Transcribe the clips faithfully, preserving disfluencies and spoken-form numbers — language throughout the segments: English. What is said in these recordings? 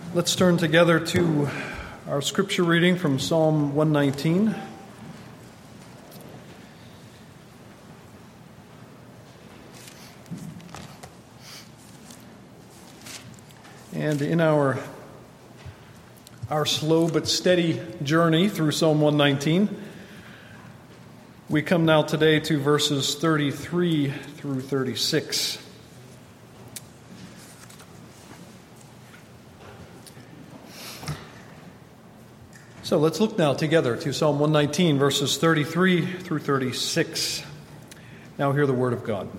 Let's turn together to our scripture reading from Psalm one nineteen. And in our, our slow but steady journey through Psalm one nineteen, we come now today to verses thirty-three through thirty-six. So let's look now together to Psalm one nineteen, verses thirty-three through thirty-six. Now hear the word of God.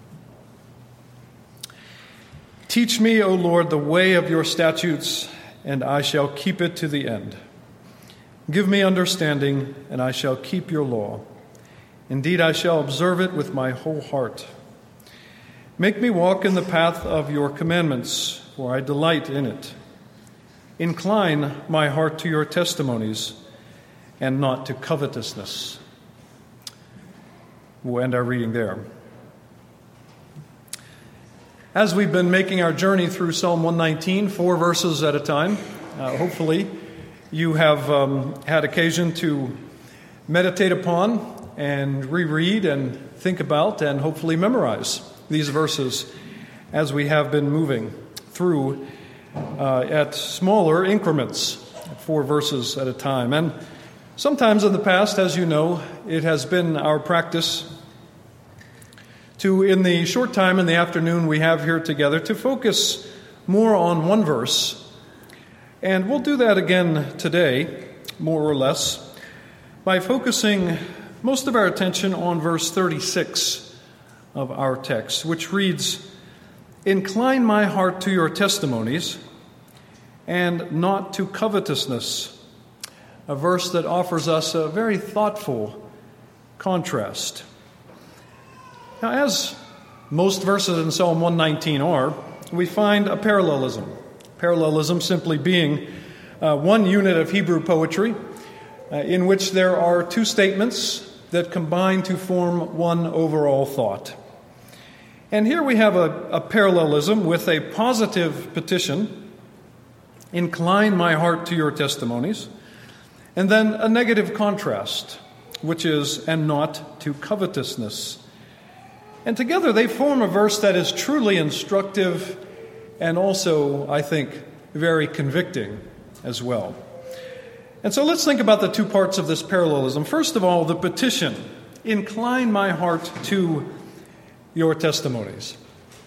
Teach me, O Lord, the way of your statutes, and I shall keep it to the end. Give me understanding, and I shall keep your law. Indeed, I shall observe it with my whole heart. Make me walk in the path of your commandments, for I delight in it. Incline my heart to your testimonies, and not to covetousness. We'll end our reading there. As we've been making our journey through Psalm one nineteen, four verses at a time, uh, hopefully you have um, had occasion to meditate upon and reread and think about and hopefully memorize these verses as we have been moving through uh, at smaller increments, four verses at a time. And sometimes in the past, as you know, it has been our practice to, in the short time in the afternoon we have here together, to focus more on one verse. And we'll do that again today, more or less, by focusing most of our attention on verse thirty-six of our text, which reads, "Incline my heart to your testimonies, and not to covetousness," a verse that offers us a very thoughtful contrast. Now, as most verses in Psalm one nineteen are, we find a parallelism. Parallelism simply being uh, one unit of Hebrew poetry uh, in which there are two statements that combine to form one overall thought. And here we have a, a parallelism with a positive petition, "Incline my heart to your testimonies," and then a negative contrast, which is, "and not to covetousness." And together they form a verse that is truly instructive and also, I think, very convicting as well. And so let's think about the two parts of this parallelism. First of all, the petition, "Incline my heart to your testimonies."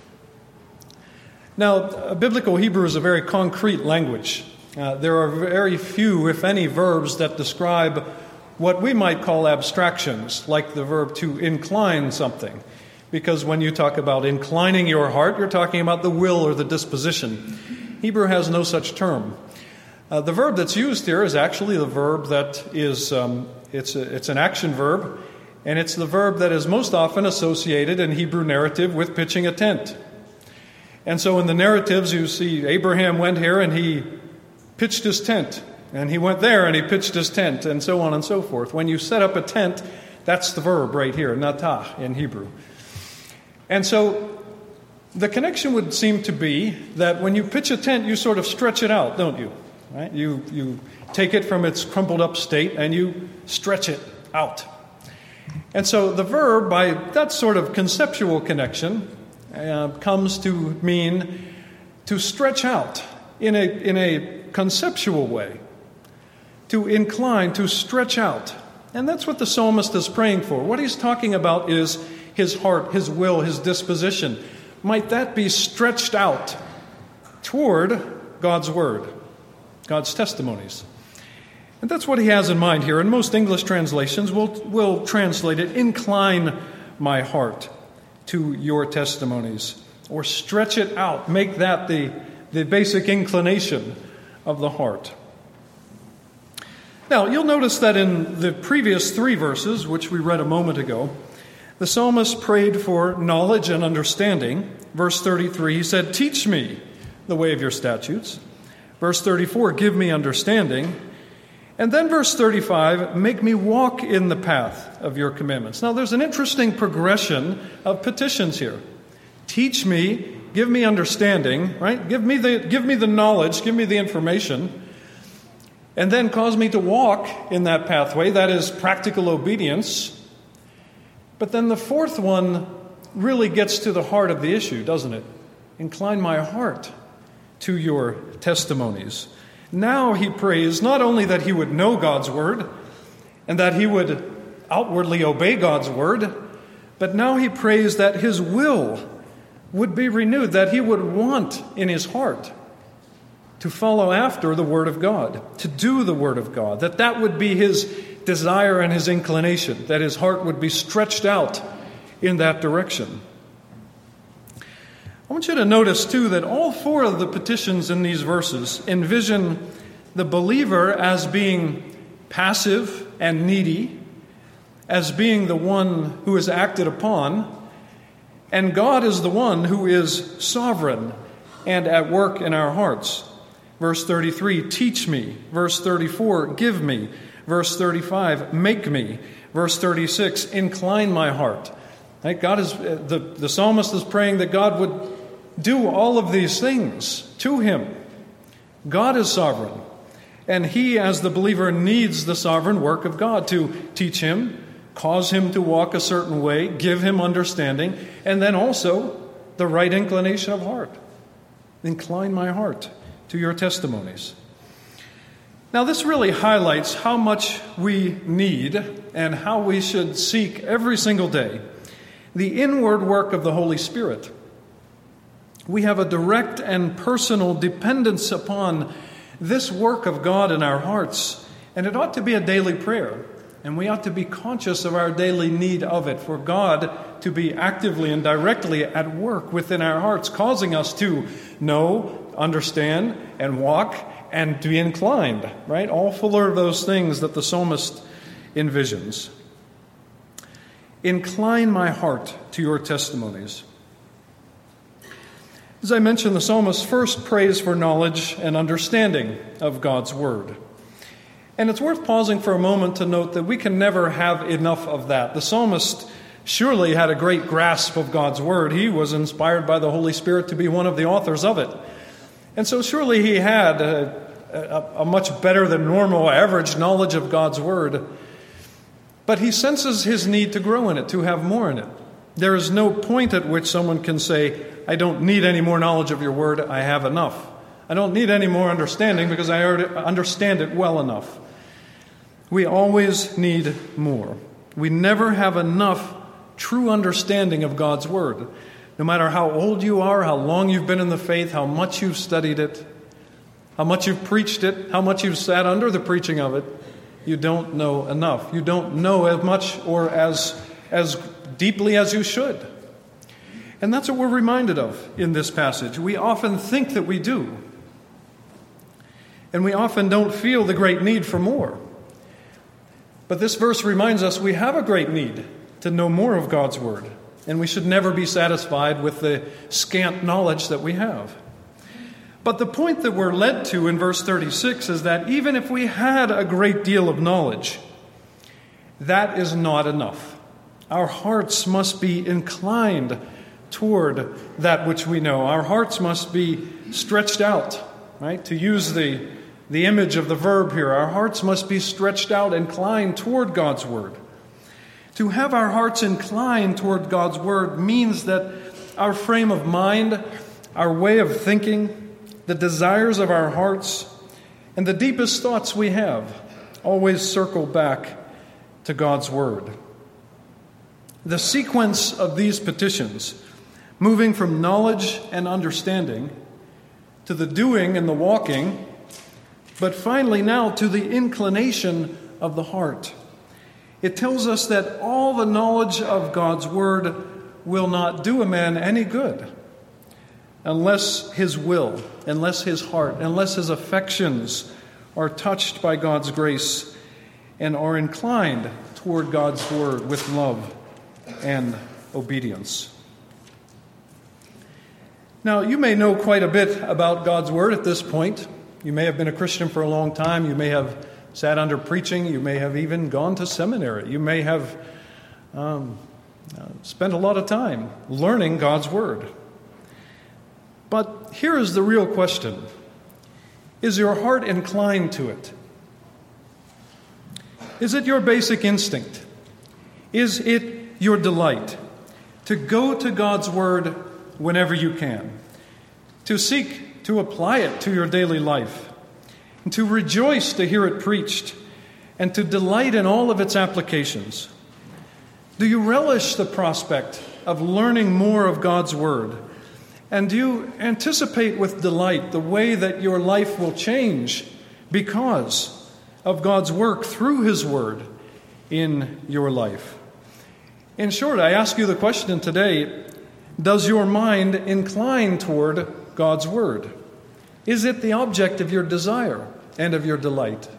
Now, biblical Hebrew is a very concrete language. Uh, there are very few, if any, verbs that describe what we might call abstractions, like the verb to incline something. Because when you talk about inclining your heart, you're talking about the will or the disposition. Hebrew has no such term. Uh, the verb that's used here is actually the verb that is, um, it's, a, it's an action verb, and it's the verb that is most often associated in Hebrew narrative with pitching a tent. And so in the narratives, you see Abraham went here and he pitched his tent, and he went there and he pitched his tent, and so on and so forth. When you set up a tent, that's the verb right here, natah in Hebrew. And so the connection would seem to be that when you pitch a tent, you sort of stretch it out, don't you? Right? You, you take it from its crumpled up state and you stretch it out. And so the verb, by that sort of conceptual connection, uh, comes to mean to stretch out in a, in a conceptual way, to incline, to stretch out. And that's what the psalmist is praying for. What he's talking about is his heart, his will, his disposition. Might that be stretched out toward God's word, God's testimonies? And that's what he has in mind here. And most English translations will, will translate it, "Incline my heart to your testimonies," or stretch it out. Make that the, the basic inclination of the heart. Now, you'll notice that in the previous three verses, which we read a moment ago, the psalmist prayed for knowledge and understanding. Verse thirty-three, he said, "Teach me the way of your statutes." Verse thirty-four, "Give me understanding." And then verse thirty-five, "Make me walk in the path of your commandments." Now there's an interesting progression of petitions here. Teach me, give me understanding, right? Give me the, give me the knowledge, give me the information, and then cause me to walk in that pathway. That is practical obedience. But then the fourth one really gets to the heart of the issue, doesn't it? Incline my heart to your testimonies. Now he prays not only that he would know God's word and that he would outwardly obey God's word, but now he prays that his will would be renewed, that he would want in his heart to follow after the word of God, to do the word of God, that that would be his desire and his inclination, that his heart would be stretched out in that direction. I want you to notice, too, that all four of the petitions in these verses envision the believer as being passive and needy, as being the one who is acted upon, and God is the one who is sovereign and at work in our hearts. Verse thirty-three, teach me. Verse thirty-four, give me. Verse thirty-five, make me. Verse thirty-six, incline my heart. Right? God is the, the psalmist is praying that God would do all of these things to him. God is sovereign, and he, as the believer, needs the sovereign work of God to teach him, cause him to walk a certain way, give him understanding, and then also the right inclination of heart. Incline my heart to your testimonies. Now, this really highlights how much we need and how we should seek every single day the inward work of the Holy Spirit. We have a direct and personal dependence upon this work of God in our hearts, and it ought to be a daily prayer, and we ought to be conscious of our daily need of it, for God to be actively and directly at work within our hearts, causing us to know, understand, and walk, and to be inclined, right? All full of those things that the psalmist envisions. Incline my heart to your testimonies. As I mentioned, the psalmist first prays for knowledge and understanding of God's word. And it's worth pausing for a moment to note that we can never have enough of that. The psalmist surely had a great grasp of God's word. He was inspired by the Holy Spirit to be one of the authors of it. And so surely he had a, a, a much better than normal average knowledge of God's word. But he senses his need to grow in it, to have more in it. There is no point at which someone can say, I don't need any more knowledge of your word, I have enough. I don't need any more understanding because I already understand it well enough. We always need more. We never have enough true understanding of God's word. No matter how old you are, how long you've been in the faith, how much you've studied it, how much you've preached it, how much you've sat under the preaching of it, you don't know enough. You don't know as much or as, as deeply as you should. And that's what we're reminded of in this passage. We often think that we do. And we often don't feel the great need for more. But this verse reminds us we have a great need to know more of God's word. And we should never be satisfied with the scant knowledge that we have. But the point that we're led to in verse thirty-six is that even if we had a great deal of knowledge, that is not enough. Our hearts must be inclined toward that which we know. Our hearts must be stretched out, right? To use the, the image of the verb here, our hearts must be stretched out, inclined toward God's word. To have our hearts inclined toward God's word means that our frame of mind, our way of thinking, the desires of our hearts, and the deepest thoughts we have always circle back to God's word. The sequence of these petitions, moving from knowledge and understanding to the doing and the walking, but finally now to the inclination of the heart. It tells us that all the knowledge of God's word will not do a man any good unless his will, unless his heart, unless his affections are touched by God's grace and are inclined toward God's word with love and obedience. Now, you may know quite a bit about God's word at this point. You may have been a Christian for a long time. You may have sat under preaching. You may have even gone to seminary. You may have um, uh, spent a lot of time learning God's word. But here is the real question. Is your heart inclined to it? Is it your basic instinct? Is it your delight to go to God's Word whenever you can, to seek to apply it to your daily life, and to rejoice to hear it preached, and to delight in all of its applications? Do you relish the prospect of learning more of God's Word? And do you anticipate with delight the way that your life will change because of God's work through His Word in your life? In short, I ask you the question today, does your mind incline toward God's Word? Is it the object of your desire and of your delight?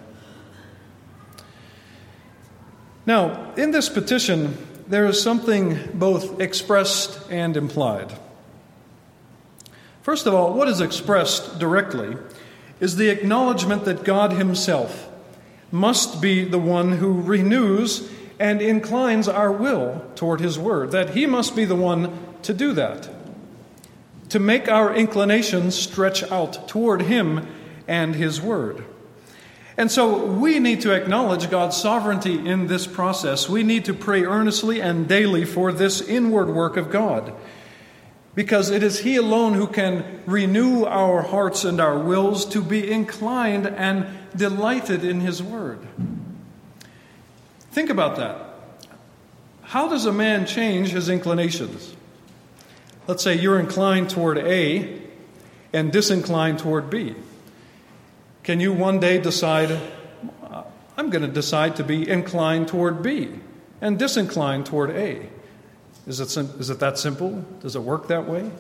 Now, in this petition, there is something both expressed and implied. First of all, what is expressed directly is the acknowledgement that God Himself must be the one who renews and inclines our will toward His Word, that He must be the one to do that, to make our inclinations stretch out toward Him and His Word. And so we need to acknowledge God's sovereignty in this process. We need to pray earnestly and daily for this inward work of God, because it is He alone who can renew our hearts and our wills to be inclined and delighted in His Word. Think about that. How does a man change his inclinations? Let's say you're inclined toward A and disinclined toward B. Can you one day decide, I'm going to decide to be inclined toward B and disinclined toward A? Is it, sim- is it that simple? Does it work that way?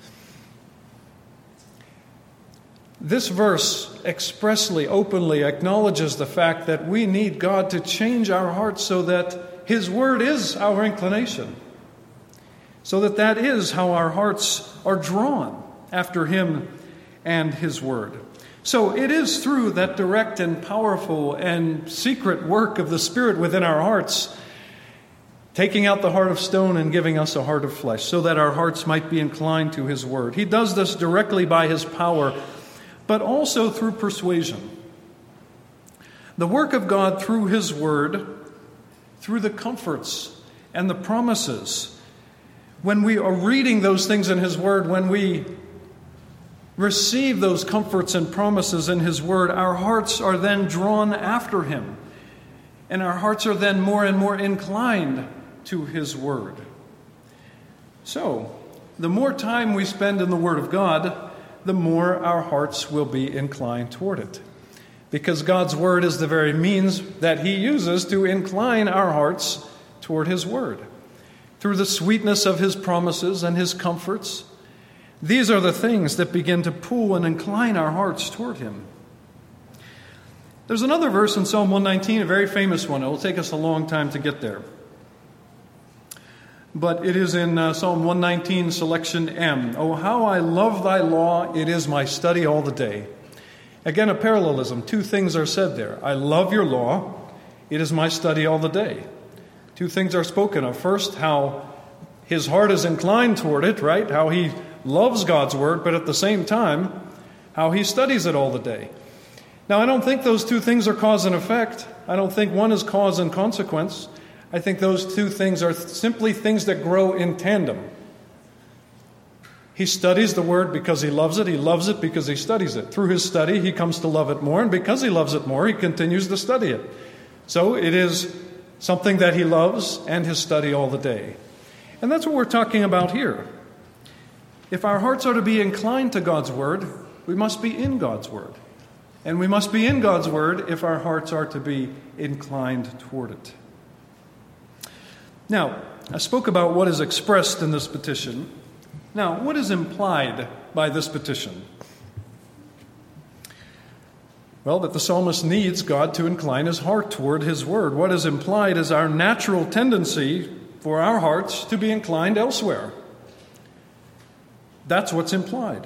This verse expressly, openly acknowledges the fact that we need God to change our hearts so that His Word is our inclination, so that that is how our hearts are drawn after Him and His Word. So it is through that direct and powerful and secret work of the Spirit within our hearts, taking out the heart of stone and giving us a heart of flesh, so that our hearts might be inclined to His Word. He does this directly by His power, but also through persuasion. The work of God through His Word, through the comforts and the promises. When we are reading those things in His Word, when we receive those comforts and promises in His Word, our hearts are then drawn after Him. And our hearts are then more and more inclined to His Word. So, the more time we spend in the Word of God, the more our hearts will be inclined toward it. Because God's Word is the very means that He uses to incline our hearts toward His Word. Through the sweetness of His promises and His comforts, these are the things that begin to pull and incline our hearts toward Him. There's another verse in Psalm one nineteen, a very famous one. It will take us a long time to get there. But it is in uh, Psalm one nineteen, selection M. Oh, how I love thy law, it is my study all the day. Again, a parallelism. Two things are said there. I love your law, it is my study all the day. Two things are spoken of. First, how his heart is inclined toward it, right? How he loves God's Word, but at the same time, how he studies it all the day. Now, I don't think those two things are cause and effect. I don't think one is cause and consequence. I think those two things are simply things that grow in tandem. He studies the Word because he loves it. He loves it because he studies it. Through his study, he comes to love it more. And because he loves it more, he continues to study it. So it is something that he loves and his study all the day. And that's what we're talking about here. If our hearts are to be inclined to God's Word, we must be in God's Word. And we must be in God's Word if our hearts are to be inclined toward it. Now, I spoke about what is expressed in this petition. Now, what is implied by this petition? Well, that the psalmist needs God to incline his heart toward His Word. What is implied is our natural tendency for our hearts to be inclined elsewhere. That's what's implied.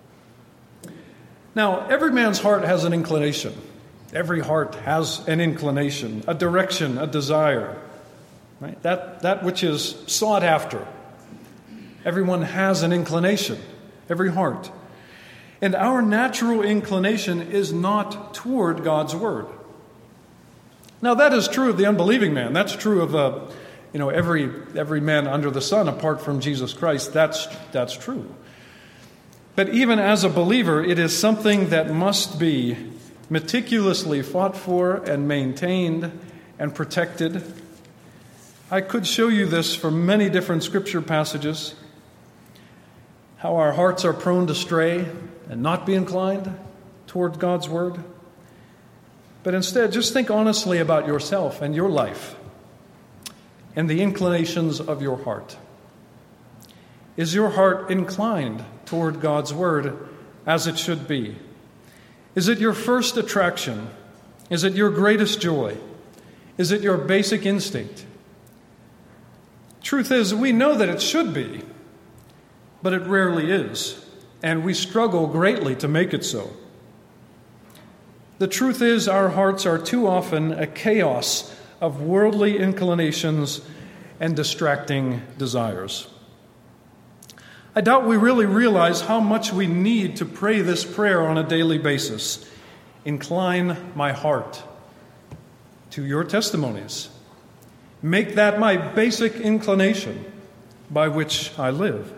Now, every man's heart has an inclination. Every heart has an inclination, a direction, a desire. Right? That, that which is sought after. Everyone has an inclination. every heart. And our natural inclination is not toward God's Word. Now, that is true of the unbelieving man. That's true of uh, you know every every man under the sun apart from Jesus Christ. That's that's true. But even as a believer, it is something that must be meticulously fought for and maintained and protected. I could show you this from many different scripture passages, how our hearts are prone to stray and not be inclined toward God's Word. But instead, just think honestly about yourself and your life and the inclinations of your heart. Is your heart inclined toward God's Word as it should be? Is it your first attraction? Is it your greatest joy? Is it your basic instinct? Truth is, we know that it should be, but it rarely is, and we struggle greatly to make it so. The truth is, our hearts are too often a chaos of worldly inclinations and distracting desires. I doubt we really realize how much we need to pray this prayer on a daily basis. Incline my heart to your testimonies. Make that my basic inclination by which I live.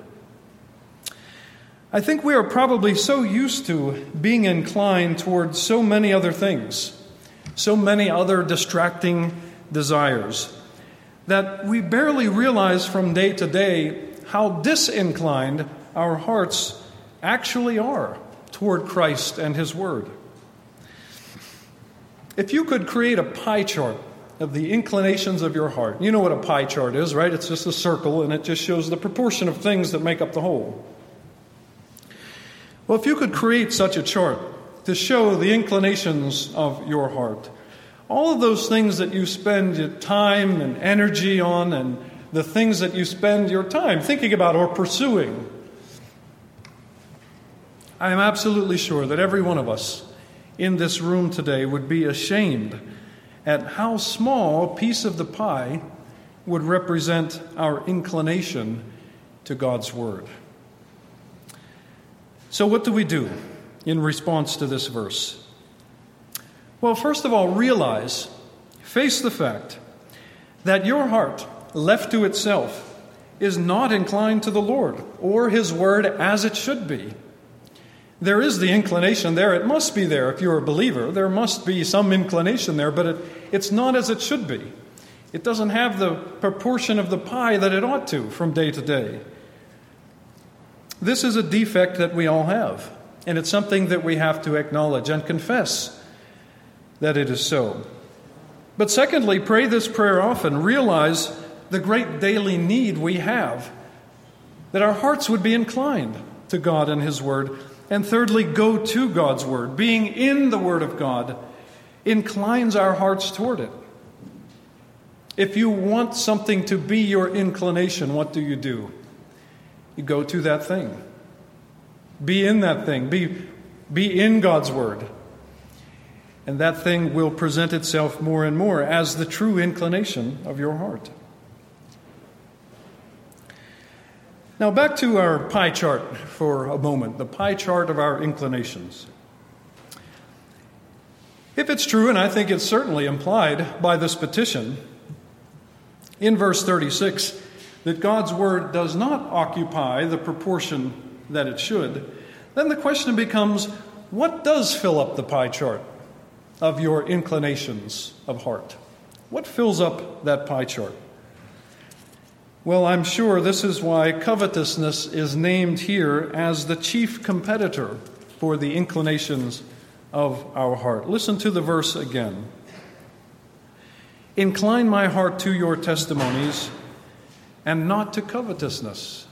I think we are probably so used to being inclined towards so many other things, so many other distracting desires, that we barely realize from day to day how disinclined our hearts actually are toward Christ and His Word. If you could create a pie chart of the inclinations of your heart, you know what a pie chart is, right? It's just a circle, and it just shows the proportion of things that make up the whole. Well, if you could create such a chart to show the inclinations of your heart, all of those things that you spend your time and energy on, and the things that you spend your time thinking about or pursuing, I am absolutely sure that every one of us in this room today would be ashamed at how small a piece of the pie would represent our inclination to God's Word. So what do we do in response to this verse? Well, first of all, realize, face the fact that your heart, left to itself, is not inclined to the Lord or His Word as it should be. There is the inclination there. It must be there if you're a believer. There must be some inclination there, but it, it's not as it should be. It doesn't have the proportion of the pie that it ought to from day to day. This is a defect that we all have, and it's something that we have to acknowledge and confess that it is so. But secondly, pray this prayer often. Realize the great daily need we have, that our hearts would be inclined to God and His Word. And thirdly, go to God's Word. Being in the Word of God inclines our hearts toward it. If you want something to be your inclination, what do you do? You go to that thing. Be in that thing. Be, be in God's Word. And that thing will present itself more and more as the true inclination of your heart. Now back to our pie chart for a moment, the pie chart of our inclinations. If it's true, and I think it's certainly implied by this petition, in verse thirty-six, that God's Word does not occupy the proportion that it should, then the question becomes, what does fill up the pie chart of your inclinations of heart? What fills up that pie chart? Well, I'm sure this is why covetousness is named here as the chief competitor for the inclinations of our heart. Listen to the verse again. Incline my heart to your testimonies and not to covetousness.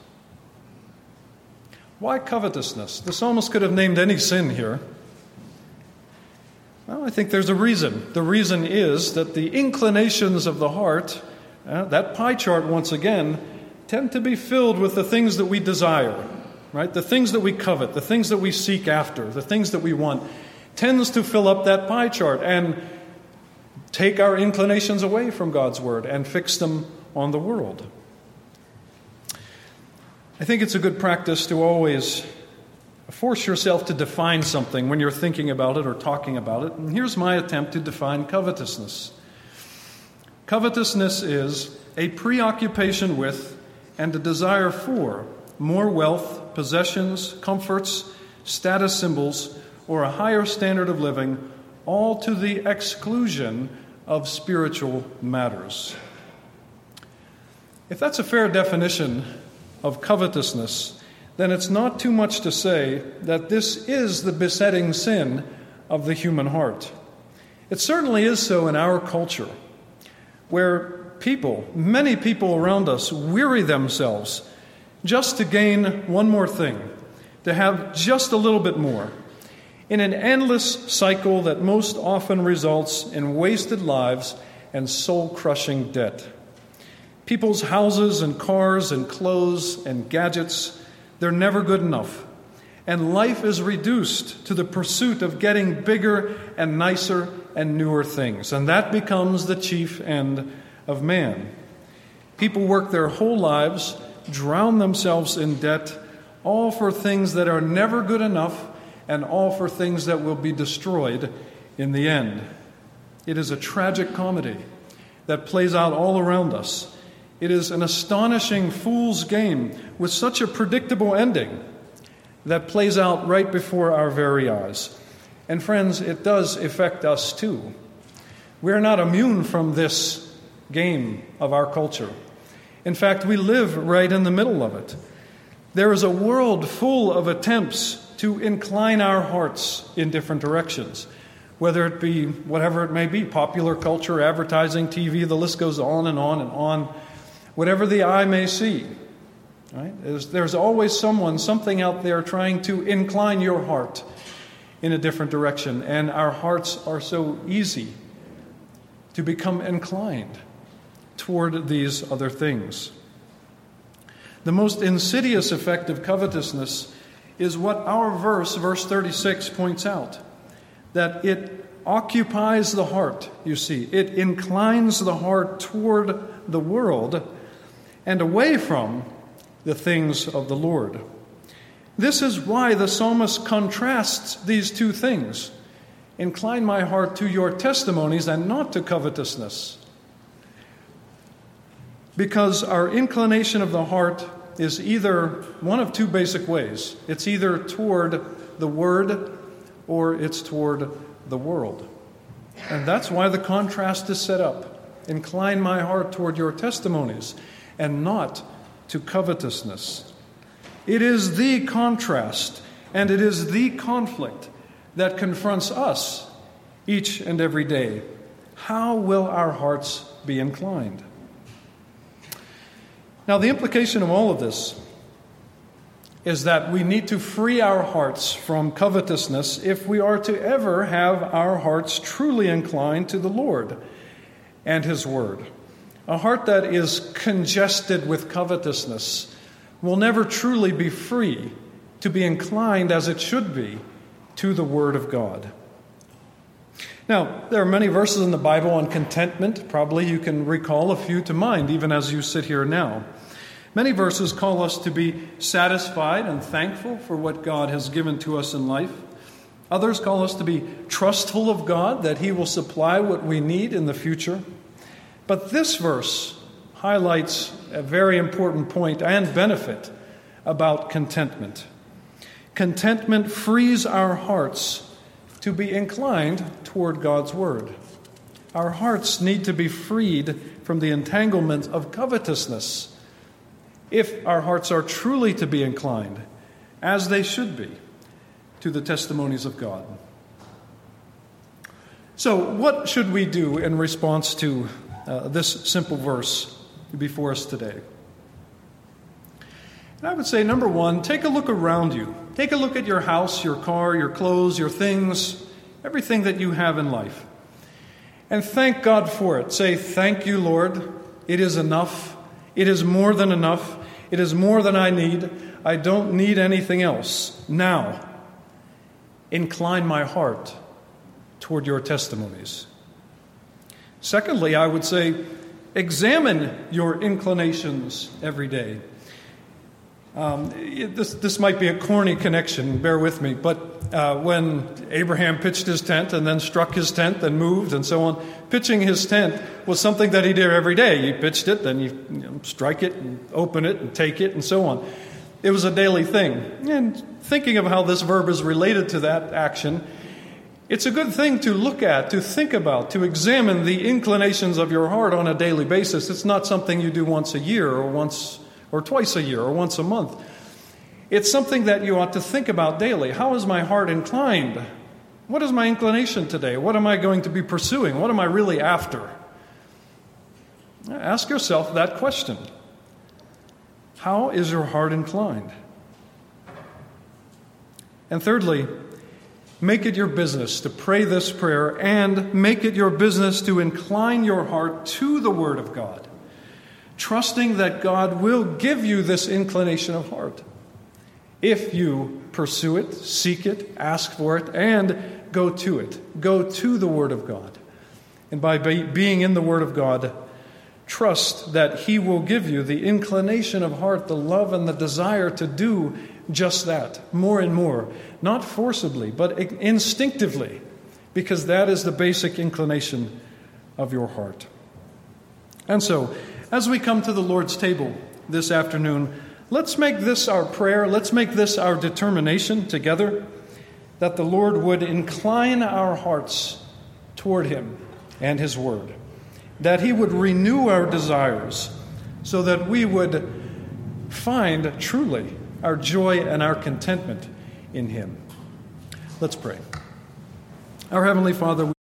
Why covetousness? The psalmist could have named any sin here. Well, I think there's a reason. The reason is that the inclinations of the heart, uh, that pie chart once again, tend to be filled with the things that we desire, right? The things that we covet, the things that we seek after, the things that we want, tends to fill up that pie chart and take our inclinations away from God's Word and fix them on the world. I think it's a good practice to always force yourself to define something when you're thinking about it or talking about it. And here's my attempt to define covetousness. Covetousness is a preoccupation with and a desire for more wealth, possessions, comforts, status symbols, or a higher standard of living, all to the exclusion of spiritual matters. If that's a fair definition of covetousness, then it's not too much to say that this is the besetting sin of the human heart. It certainly is so in our culture, where people, many people around us, weary themselves just to gain one more thing, to have just a little bit more, in an endless cycle that most often results in wasted lives and soul-crushing debt. People's houses and cars and clothes and gadgets, they're never good enough. And life is reduced to the pursuit of getting bigger and nicer and newer things. And that becomes the chief end of man. People work their whole lives, drown themselves in debt, all for things that are never good enough and all for things that will be destroyed in the end. It is a tragic comedy that plays out all around us. It is an astonishing fool's game with such a predictable ending that plays out right before our very eyes. And friends, it does affect us too. We're not immune from this game of our culture. In fact, we live right in the middle of it. There is a world full of attempts to incline our hearts in different directions, whether it be whatever it may be, popular culture, advertising, T V, the list goes on and on and on, whatever the eye may see. Right? There's, there's always someone, something out there trying to incline your heart in a different direction, and our hearts are so easy to become inclined toward these other things. The most insidious effect of covetousness is what our verse, verse thirty-six, points out, that it occupies the heart, you see. It inclines the heart toward the world and away from the things of the Lord. This is why the psalmist contrasts these two things. Incline my heart to your testimonies and not to covetousness. Because our inclination of the heart is either one of two basic ways. It's either toward the Word or it's toward the world. And that's why the contrast is set up. Incline my heart toward your testimonies and not to covetousness. It is the contrast and it is the conflict that confronts us each and every day. How will our hearts be inclined? Now, the implication of all of this is that we need to free our hearts from covetousness if we are to ever have our hearts truly inclined to the Lord and His Word. A heart that is congested with covetousness will never truly be free to be inclined as it should be to the Word of God. Now, there are many verses in the Bible on contentment. Probably you can recall a few to mind, even as you sit here now. Many verses call us to be satisfied and thankful for what God has given to us in life. Others call us to be trustful of God, that He will supply what we need in the future. But this verse highlights a very important point and benefit about contentment. Contentment frees our hearts to be inclined toward God's Word. Our hearts need to be freed from the entanglement of covetousness if our hearts are truly to be inclined, as they should be, to the testimonies of God. So, what should we do in response to uh, this simple verse before us today? And I would say, number one, take a look around you. Take a look at your house, your car, your clothes, your things, everything that you have in life. And thank God for it. Say, thank you, Lord. It is enough. It is more than enough. It is more than I need. I don't need anything else. Now, incline my heart toward your testimonies. Secondly, I would say, examine your inclinations every day. Um, it, this, this might be a corny connection, bear with me, but uh, when Abraham pitched his tent and then struck his tent and moved and so on, pitching his tent was something that he did every day. He pitched it, then you, you know, strike it and open it and take it and so on. It was a daily thing. And thinking of how this verb is related to that action, it's a good thing to look at, to think about, to examine the inclinations of your heart on a daily basis. It's not something you do once a year or once or twice a year or once a month. It's something that you ought to think about daily. How is my heart inclined? What is my inclination today? What am I going to be pursuing? What am I really after? Ask yourself that question. How is your heart inclined? And thirdly, make it your business to pray this prayer and make it your business to incline your heart to the Word of God, trusting that God will give you this inclination of heart if you pursue it, seek it, ask for it, and go to it. Go to the Word of God. And by be- being in the Word of God, trust that He will give you the inclination of heart, the love and the desire to do just that, more and more. Not forcibly, but instinctively, because that is the basic inclination of your heart. And so, as we come to the Lord's table this afternoon, let's make this our prayer, let's make this our determination together, that the Lord would incline our hearts toward Him and His Word, that He would renew our desires so that we would find truly our joy and our contentment in Him. Let's pray. Our Heavenly Father,